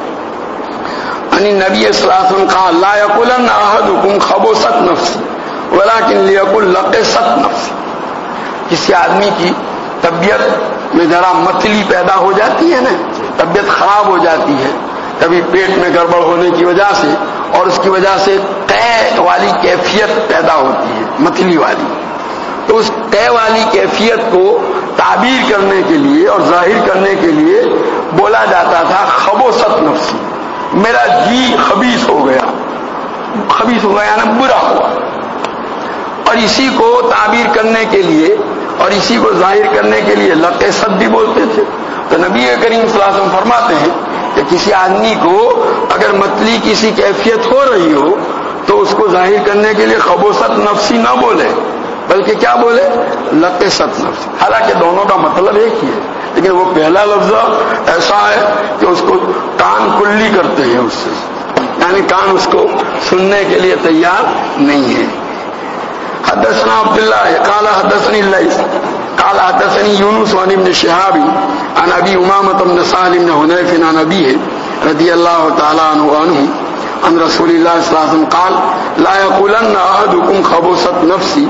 عن النبی صلی اللہ علیہ وسلم قال لا یقولن احدکم خبثت نفسی ولکن لیقل لقست نفسی۔ کسی آدمی کی طبیعت میں ذرا متلی پیدا ہو جاتی ہے نا، طبیعت خراب ہو جاتی ہے، کبھی پیٹ میں گڑبڑ ہونے کی وجہ سے اور اس کی وجہ سے قے والی کیفیت پیدا ہوتی ہے، متلی والی، تو اس قے والی کیفیت کو تعبیر کرنے کے لیے اور ظاہر کرنے کے لیے بولا جاتا تھا خبثت نفسی، میرا جی خبیث ہو گیا، خبیث ہو گیا یعنی برا ہوا۔ اور اسی کو تعبیر کرنے کے لیے اور اسی کو ظاہر کرنے کے لیے لقست بھی بولتے تھے۔ تو نبی کریم صلی اللہ علیہ وسلم فرماتے ہیں کہ کسی آدمی کو اگر متلی کسی کیفیت ہو رہی ہو تو اس کو ظاہر کرنے کے لیے خبثت نفسی نہ بولے، بلکہ کیا بولے؟ لقست نفسی۔ حالانکہ دونوں کا مطلب ایک ہی ہے، لیکن وہ پہلا لفظ ایسا ہے کہ اس کو کان کلی کرتے ہیں اس سے، یعنی کان اس کو سننے کے لیے تیار نہیں ہے۔ حدثنا عبداللہ قال حدثني الليث قال حدثني يونس عن ابن شهاب عن ابي امامة بن سهل بن حنيف عن ابيه رضي الله تعالى عنه عن رسول الله صلى الله عليه وسلم قال لا يقولن احدكم خبثت نفسي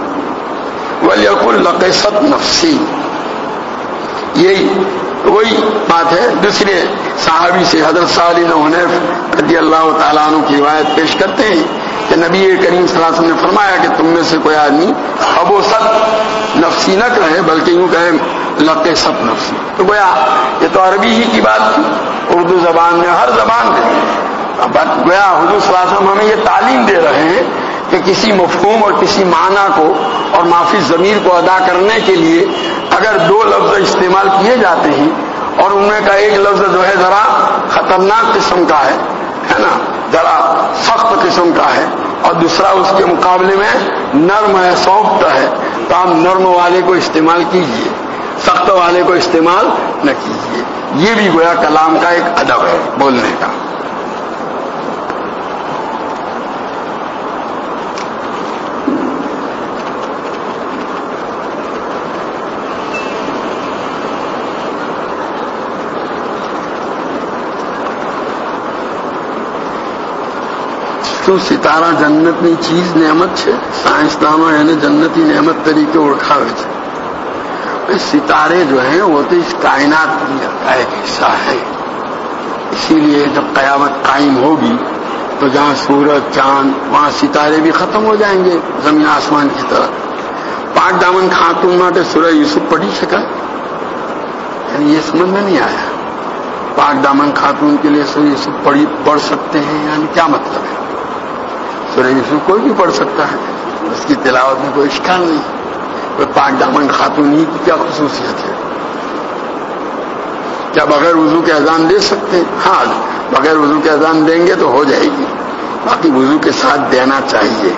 وليقل لقست نفسي۔ یہی وہی بات ہے۔ دوسرے صحابی سے حضرت سہل بن حنیف رضی اللہ تعالیٰ عنہ کی روایت پیش کرتے ہیں کہ نبی کریم صلی اللہ علیہ وسلم نے فرمایا کہ تم میں سے کوئی آدمی خبثت نفسی نہ کہے بلکہ یوں کہے لقست نفسی۔ تو گویا یہ تو عربی ہی کی بات تھی، اردو زبان میں ہر زبان میں گویا حضور صلی اللہ علیہ وسلم ہمیں یہ تعلیم دے رہے ہیں کہ کسی مفہوم اور کسی معنی کو اور مافی ضمیر کو ادا کرنے کے لیے اگر دو لفظ استعمال کیے جاتے ہیں اور ان میں کا ایک لفظ جو ہے ذرا خطرناک قسم کا ہے نا، ذرا سخت قسم کا ہے، اور دوسرا اس کے مقابلے میں نرم ہے، سافٹ ہے، تو آپ نرم والے کو استعمال کیجئے، سخت والے کو استعمال نہ کیجئے۔ یہ بھی گویا کلام کا ایک ادب ہے بولنے کا۔ تو ستارہ જન્નતની ચીજ નહેમત છે, સાયન્સદાનો એને જન્નતી નહેમત તરીકે ઓળખાવે છે۔ ستارے جو ہیں وہ تو اس کائنات کا ایک حصہ ہے، اسی لیے جب قیامت قائم ہوگی تو جہاں سورج چاند وہاں ستارے بھی ختم ہو جائیں گے زمین آسمان کی طرح۔ پاک دامن خاتون ماٹے سورہ یوسف پڑھی شکا، یعنی یہ سمجھ میں نہیں آیا، پاک دامن خاتون کے لیے سورہ یوسف پڑھ سکتے ہیں، یعنی کیا مطلب ہے؟ سورہ یوسف کوئی بھی پڑھ سکتا ہے، اس کی تلاوت میں کوئی اشکال نہیں، کوئی پاک دامن خاتون ہی کی کیا خصوصیت ہے؟ کیا بغیر وضو کے اذان دے سکتے ہیں؟ ہاں، بغیر وضو کے اذان دیں گے تو ہو جائے گی، باقی وضو کے ساتھ دینا چاہیے۔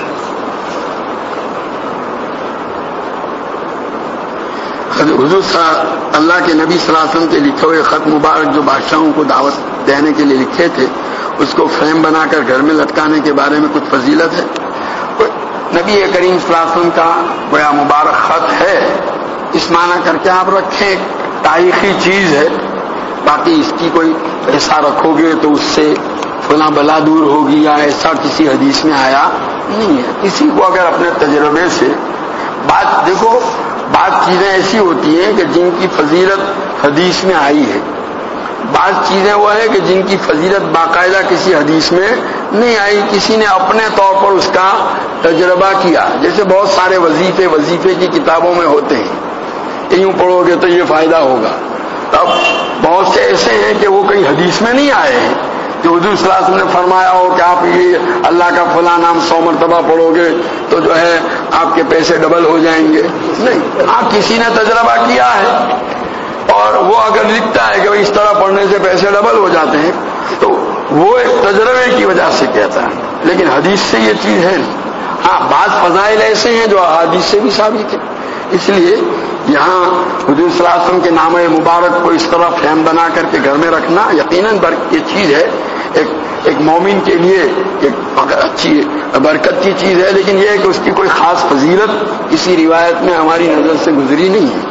حضور اللہ کے نبی صلی اللہ علیہ وسلم کے لکھے ہوئے خط مبارک جو بادشاہوں کو دعوت دینے کے لیے لکھے تھے، اس کو فریم بنا کر گھر میں لٹکانے کے بارے میں کچھ فضیلت ہے؟ نبی کریم صلی اللہ علیہ وسلم کا گویا مبارک خط ہے، اس معنی کر کے آپ رکھیں، تاریخی چیز ہے، باقی اس کی کوئی ایسا رکھو گے تو اس سے فلاں بلا دور ہوگی یا ایسا کسی حدیث میں آیا نہیں ہے۔ کسی کو اگر اپنے تجربے سے بات دیکھو، بعض چیزیں ایسی ہوتی ہیں کہ جن کی فضیلت حدیث میں آئی ہے، بعض چیزیں وہ ہے کہ جن کی فضیلت باقاعدہ کسی حدیث میں نہیں آئی، کسی نے اپنے طور پر اس کا تجربہ کیا۔ جیسے بہت سارے وظیفے کی کتابوں میں ہوتے ہیں کہ یوں پڑھو گے تو یہ فائدہ ہوگا، اب بہت سے ایسے ہیں کہ وہ کئی حدیث میں نہیں آئے ہیں کہ حضور صلی اللہ علیہ وسلم نے فرمایا ہو کہ آپ یہ اللہ کا فلاں نام 100 مرتبہ پڑھو گے تو جو ہے آپ کے پیسے ڈبل ہو جائیں گے، نہیں، آپ کسی نے تجربہ کیا ہے اور وہ اگر لکھتا ہے کہ اس طرح پڑھنے سے پیسے ڈبل ہو جاتے ہیں تو وہ ایک تجربے کی وجہ سے کہتا ہے، لیکن حدیث سے یہ چیز ہے نہیں۔ ہاں، بعض فضائل ایسے ہیں جو احادیث سے بھی ثابت ہے، اس لیے یہاں حضور صلی اللہ علیہ وسلم کے نام مبارک کو اس طرح فریم بنا کر کے گھر میں رکھنا یقیناً یہ چیز ہے، ایک مومن کے لیے ایک اچھی برکت کی چیز ہے، لیکن یہ ہے کہ اس کی کوئی خاص فضیلت کسی روایت میں ہماری نظر سے گزری نہیں ہے۔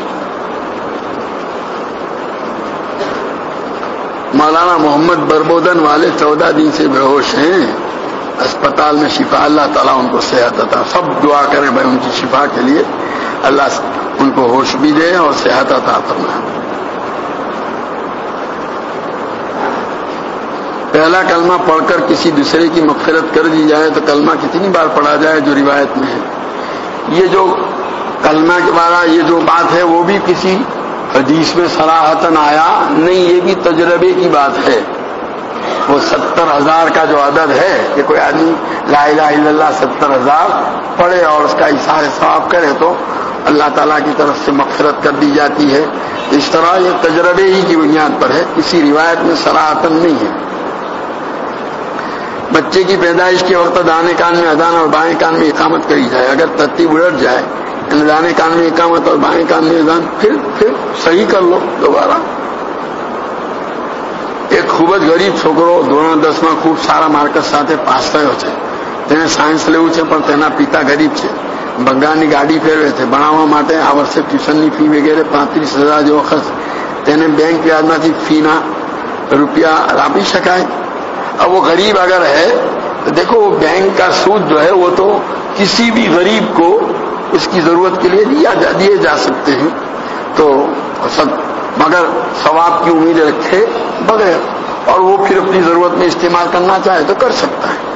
مولانا محمد بربودن والے 14 دن سے بے ہوش ہیں، اسپتال میں شفا، اللہ تعالیٰ ان کو صحت عطا، سب دعا کریں بھائی ان کی شفا کے لیے، اللہ ان کو ہوش بھی دے اور صحت عطا فرمائے۔ پہلا کلمہ پڑھ کر کسی دوسرے کی مغفرت کر دی جائے تو کلمہ کتنی بار پڑھا جائے جو روایت میں ہے؟ یہ جو کلمہ کے بارے یہ جو بات ہے وہ بھی کسی حدیث میں صراحتاً آیا نہیں، یہ بھی تجربے کی بات ہے۔ وہ 70,000 کا جو عدد ہے کہ کوئی آدمی لا الہ الا اللہ 70,000 پڑھے اور اس کا اظہار ثواب کرے تو اللہ تعالیٰ کی طرف سے مغفرت کر دی جاتی ہے۔ اس طرح یہ تجربے ہی کی بنیاد پر ہے، کسی روایت میں صراحتاً نہیں ہے۔ بچے کی پیدائش کے وقت دانے کان میں اذان اور بائیں کان میں اقامت کری جائے، اگر ترتیب الٹ جائے دانے کان میں اقامت اور بائیں کان میں اذان، پھر صحیح کر لو دوبارہ۔ ایک خوب જ ગરીબ છોકરો ધોરણ 10માં ખૂબ સારા માર્કસ સાથે પાસ થયો છે, તેને સાયન્સ લેવું છે પણ તેના પિતા ગરીબ છે, બંગાળની ગાડી ફેરવે છે, ભણાવવા માટે આ વર્ષે ટ્યુશનની ફી વગેરે 35,000 જેવો ખર્ચ, તેને બેંક વ્યાજમાંથી ફીના રૂપિયા આપી શકાય? اب وہ غریب اگر ہے تو دیکھو وہ بینک کا سود جو ہے وہ تو کسی بھی غریب کو اس کی ضرورت کے لیے دیے جا سکتے ہیں، تو سب مگر ثواب کی امید رکھے بغیر، اور وہ پھر اپنی ضرورت میں استعمال کرنا چاہے تو کر سکتا ہے۔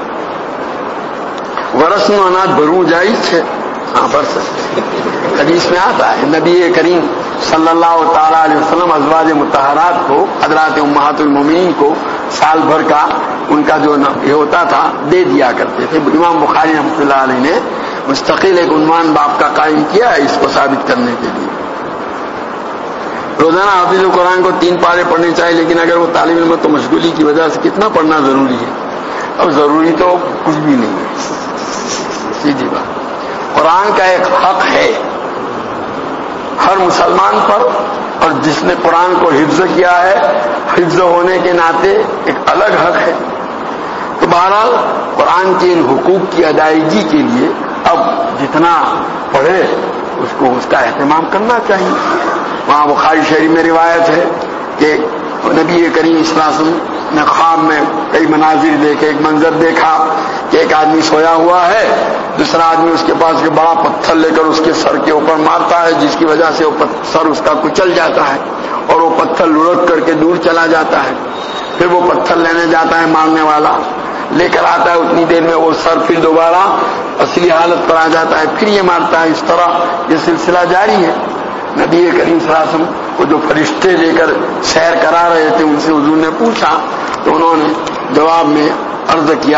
ورث میں اناج بھروں جائز ہے، ہاں بھر سکتے ہیں، حدیث میں آتا ہے نبی کریم صلی اللہ تعالیٰ علیہ وسلم ازواج مطہرات کو، حضرات امہات المومنین کو سال بھر کا ان کا جو یہ ہوتا تھا دے دیا کرتے تھے۔ امام بخاری رحمۃ اللہ علیہ نے مستقل ایک عنوان باپ کا قائم کیا ہے اس کو ثابت کرنے کے لیے۔ روزانہ حافظ القرآن کو 3 پارے پڑھنے چاہیے، لیکن اگر وہ طالب علم تو مشغولی کی وجہ سے کتنا پڑھنا ضروری ہے؟ اب ضروری تو کچھ بھی نہیں ہے، سیدھی بات۔ قرآن کا ایک حق ہے ہر مسلمان پر، اور جس نے قرآن کو حفظ کیا ہے حفظ ہونے کے ناطے ایک الگ حق ہے۔ تو بہرحال قرآن کے ان حقوق کی ادائیگی کے لیے اب جتنا پڑھے اس کو اس کا اہتمام کرنا چاہیے۔ وہاں بخاری شریف میں روایت ہے کہ نبی کریم صلی اللہ علیہ وسلم نے خواب میں کئی مناظر دیکھے، ایک منظر دیکھا کہ ایک آدمی سویا ہوا ہے، دوسرا آدمی اس کے پاس کے بڑا پتھر لے کر اس کے سر کے اوپر مارتا ہے، جس کی وجہ سے وہ سر اس کا کچل جاتا ہے اور وہ پتھر لڑک کر کے دور چلا جاتا ہے۔ پھر وہ پتھر لینے جاتا ہے مارنے والا، لے کر آتا ہے، اتنی دیر میں وہ سر پھر دوبارہ اصلی حالت پر آ جاتا ہے، پھر یہ مارتا ہے۔ اس طرح یہ سلسلہ جاری ہے۔ نبی کریم صلی اللہ علیہ وسلم کو جو فرشتے لے کر سیر کرا رہے تھے ان سے حضور نے پوچھا تو انہوں نے جواب میں عرض کیا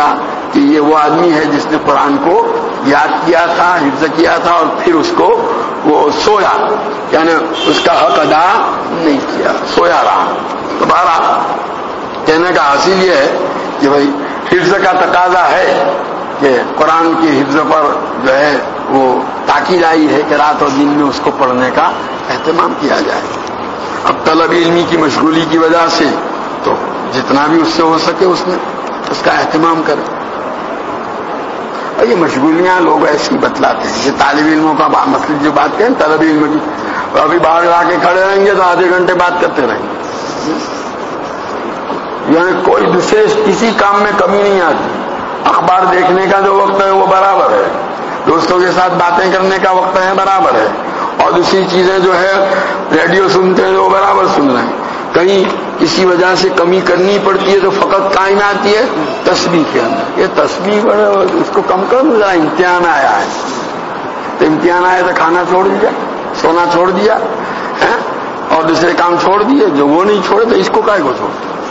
کہ یہ وہ آدمی ہے جس نے قرآن کو یاد کیا تھا، حفظ کیا تھا، اور پھر اس کو وہ سویا، یعنی اس کا حق ادا نہیں کیا، سویا رہا۔ دوبارہ کہنے کا حاصل یہ ہے کہ بھائی حفظ کا تقاضا ہے کہ قرآن کی حفظ پر جو ہے وہ تاکید آئی ہے کہ رات اور دن میں اس کو پڑھنے کا اہتمام کیا جائے۔ اب طلب علمی کی مشغولی کی وجہ سے تو جتنا بھی اس سے ہو سکے اس کا اہتمام کرے۔ اور یہ مشغولیاں لوگ ایسی بتلاتے ہیں، یہ طالب علموں کا مسئلہ جو بات کہیں طلب علم کی، ابھی باہر لا کے کھڑے رہیں گے تو آدھے گھنٹے بات کرتے رہیں گے، یعنی کوئی وشیش کسی کام میں کمی نہیں آتی۔ اخبار دیکھنے کا جو وقت ہے وہ برابر ہے، دوستوں کے ساتھ باتیں کرنے کا وقت ہے برابر ہے، اور دوسری چیزیں جو ہے ریڈیو سنتے ہیں وہ برابر سن رہے ہیں۔ کہیں کسی وجہ سے کمی کرنی پڑتی ہے تو فقط کائم آتی ہے تسبیح کے اندر، یہ تسبیح بڑے اس کو کم کر دو، ذرا امتحان آیا ہے تو امتحان آیا تو کھانا چھوڑ دیا، سونا چھوڑ دیا اور دوسرے کام چھوڑ دیے، جو وہ نہیں چھوڑے تو اس کو کائے کو چھوڑ۔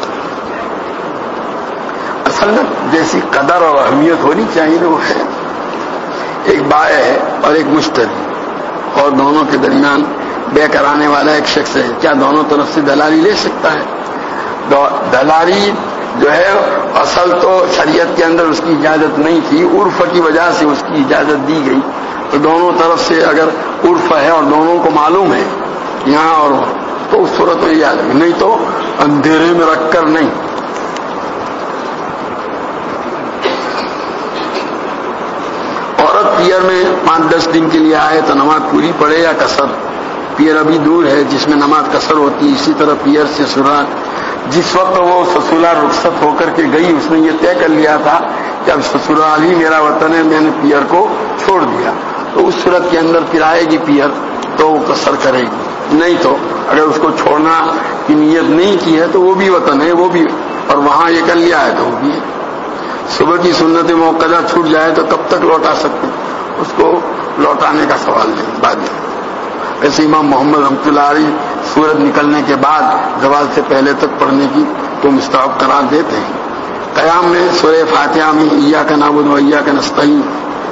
اصل میں جیسی قدر اور اہمیت ہونی چاہیے وہ ہے۔ ایک بائع ہے اور ایک مشتری، اور دونوں کے درمیان بے کرانے والا ایک شخص ہے، کیا دونوں طرف سے دلالی لے سکتا ہے؟ دلالی جو ہے اصل تو شریعت کے اندر اس کی اجازت نہیں تھی، عرف کی وجہ سے اس کی اجازت دی گئی، تو دونوں طرف سے اگر عرف ہے اور دونوں کو معلوم ہے یہاں اور تو اس صورت میں اجازت، نہیں تو اندھیرے میں رکھ کر نہیں۔ عورت پیئر میں 5-10 دن کے لیے آئے تو نماز پوری پڑے یا قصر؟ پیئر ابھی دور ہے جس میں نماز قصر ہوتی، اسی طرح پیئر سے سسرال، جس وقت وہ سسرال رخصت ہو کر کے گئی اس نے یہ طے کر لیا تھا کہ اب سسرال ہی میرا وطن ہے، میں نے پیئر کو چھوڑ دیا، تو اس صورت کے اندر پھر آئے گی پیئر تو وہ قصر کرے گی، نہیں تو اگر اس کو چھوڑنا کی نیت نہیں کی ہے تو وہ بھی وطن ہے، وہ بھی، اور وہاں یہ کر لیا ہے تو وہ بھی ہے۔ صبح کی سنت موقعہ چھوٹ جائے تو کب تک لوٹا سکتے؟ اس کو لوٹانے کا سوال نہیں، بعد میں۔ ایسے امام محمد رحمۃ اللہ علیہ سورج نکلنے کے بعد زوال سے پہلے تک پڑھنے کی تو مستحب قرار دیتے ہیں۔ قیام میں سورہ فاتحہ میں ایاک نعبد و ایاک نستعین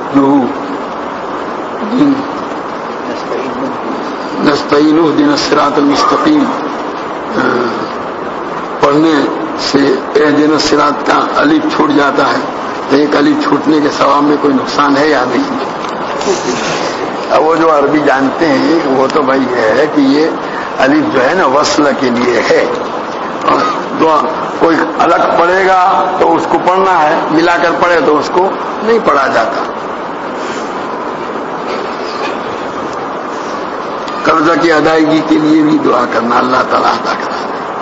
نستعین اهدنا الصراط المستقیم پڑھنے سے اہدنا الصراط کا الف چھوٹ جاتا ہے، تو ایک الف چھوٹنے کے ثواب میں کوئی نقصان ہے یا نہیں؟ اب وہ جو عربی جانتے ہیں وہ تو بھائی یہ ہے کہ یہ الف جو ہے نا وصل کے لیے ہے، اور کوئی الگ پڑھے گا تو اس کو پڑھنا ہے، ملا کر پڑھے تو اس کو نہیں پڑھا جاتا۔ قرضہ کی ادائیگی کے لیے بھی دعا کرنا، اللہ تعالیٰ ادا کرا۔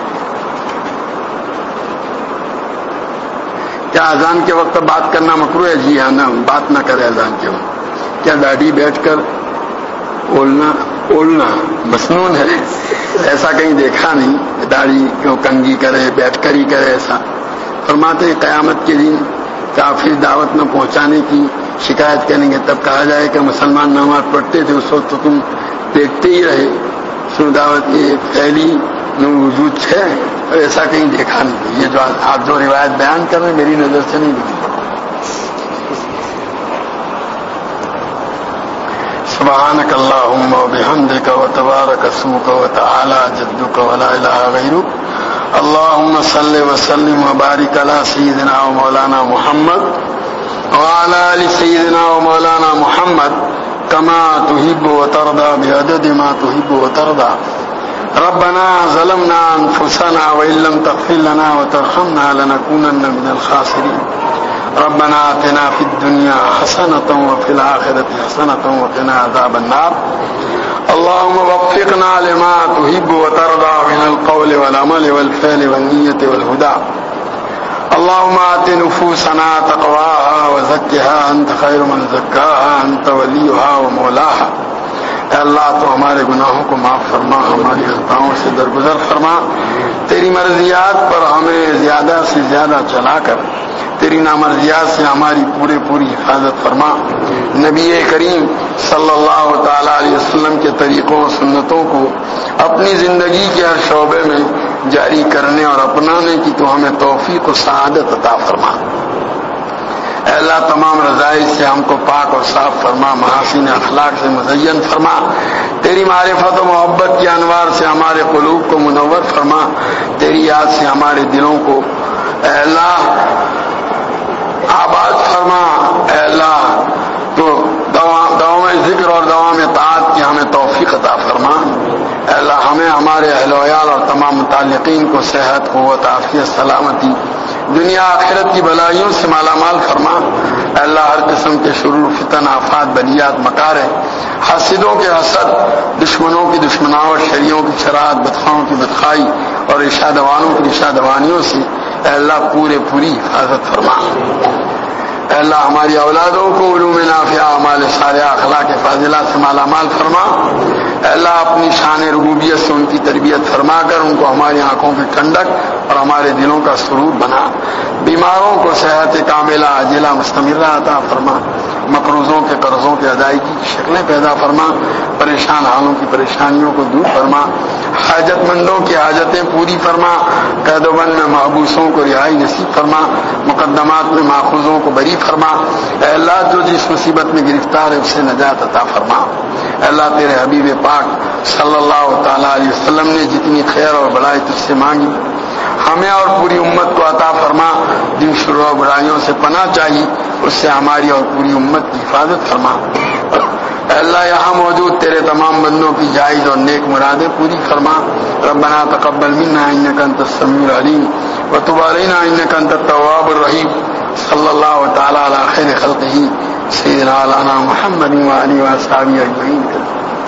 کیا اذان کے وقت بات کرنا مکروہ ہے؟ جی ہاں، نہ بات نہ کرے اذان کے وقت۔ کیا داڑھی بیٹھ کر اولنا مسنون ہے؟ ایسا کہیں دیکھا نہیں، داڑھی کیوں کنگھی کرے، بیٹھ کر ہی کرے ایسا۔ فرماتے ہیں قیامت کے دن کافر دعوت نہ پہنچانے کی شکایت کریں گے، تب کہا جائے کہ مسلمان نماز پڑھتے تھے اس وقت تو تم دیکھتے ہی رہے، سو دعوت کی پھیلی وجود ہے، اور ایسا کہیں دیکھا نہیں۔ یہ جو آپ جو روایت بیان کر رہے ہیں میری نظر سے نہیں ملی۔ سبحانک اللہم وبحمدک وتبارک اسمک وتعالی جدک ولا الہ غیرک، اللہم صلی وسلم وبارک علی سیدنا و مولانا محمد وعلی آل سیدنا و مولانا محمد کما تحب وترضى بعدد ما تحب وترضى۔ ربنا ظلمنا انفسنا وان لم تغفر لنا وترحمنا لنكونن من الخاسرين۔ ربنا آتنا في الدنيا حسنة وفي الآخرة حسنة وقنا عذاب النار۔ اللهم وفقنا لما تحب وترضى من القول والعمل والفعل والنية والهدى۔ اللهم آت نفوسنا تقواها وزكها أنت خير من زكاها أنت وليها ومولاها۔ اے اللہ تو ہمارے گناہوں کو معاف فرما، ہماری خطاؤں سے درگزر فرما، تیری مرضیات پر ہمیں زیادہ سے زیادہ چلا کر تیری نامرضیات سے ہماری پوری حفاظت فرما۔ نبی کریم صلی اللہ تعالی علیہ وسلم کے طریقوں اور سنتوں کو اپنی زندگی کے ہر شعبے میں جاری کرنے اور اپنانے کی تو ہمیں توفیق و سعادت عطا فرما۔ اے اللہ تمام رضائع سے ہم کو پاک اور صاف فرما، محاسن اخلاق سے مزین فرما، تیری معرفت و محبت کی انوار سے ہمارے قلوب کو منور فرما، تیری یاد سے ہمارے دلوں کو اے اللہ آباد فرما، اے اللہ تو دوام ذکر اور دوام اطاعت کی ہمیں توفیق عطا فرما، اے اللہ ہمیں، ہمارے اہل و عیال اور تمام متعلقین کو صحت، قوت، عافیت، سلامتی، دنیا آخرت کی بلائیوں سے مالا مال فرما، اے اللہ ہر قسم کے شرور، فتن، آفات، بلیات، مکارے، حاسدوں کے حسد، دشمنوں کی دشمناوٹ، شریوں کی شرارت، بدخواہوں کی بدخوائی اور رشا دوانوں کی رشا دوانیوں سے اے اللہ پوری حفاظت فرما، اے اللہ ہماری اولادوں کو علوم نافعہ، اعمال صالحہ، اخلاق فاضلہ سے مالا مال فرما، اے اللہ اپنی شان ربوبیت سے ان کی تربیت فرما کر ان کو ہماری آنکھوں کی ٹھنڈک اور ہمارے دلوں کا سرور بنا، بیماروں کو صحت کاملہ عاجلہ مستمرہ عطا فرما، مقروضوں کے قرضوں کی ادائیگی کی شکلیں پیدا فرما، پریشان حالوں کی پریشانیوں کو دور فرما، حاجت مندوں کی حاجتیں پوری فرما، قید و بند میں محبوسوں کو رہائی نصیب فرما، مقدمات میں ماخوذوں کو بری فرما، اے اللہ جو جس مصیبت میں گرفتار ہے اسے نجات عطا فرما، اے اللہ تیرے حبیب پاک صلی اللہ تعالی علیہ وسلم نے جتنی خیر اور بڑائی تجھ سے مانگی ہمیں اور پوری امت کو عطا فرما، جن شرور و برائیوں سے پناہ چاہیے اس سے ہماری اور پوری امت کی حفاظت فرما، اے اللہ یہاں موجود تیرے تمام بندوں کی جائز اور نیک مرادیں پوری فرما، ربنا تقبل منا انک انت السمیع العلیم وتب علینا انک انت التواب الرحیم، صلی اللہ تعالی علی خیر خلقہ سیدنا مولانا محمد وعلہ اصحابہ اجمعین۔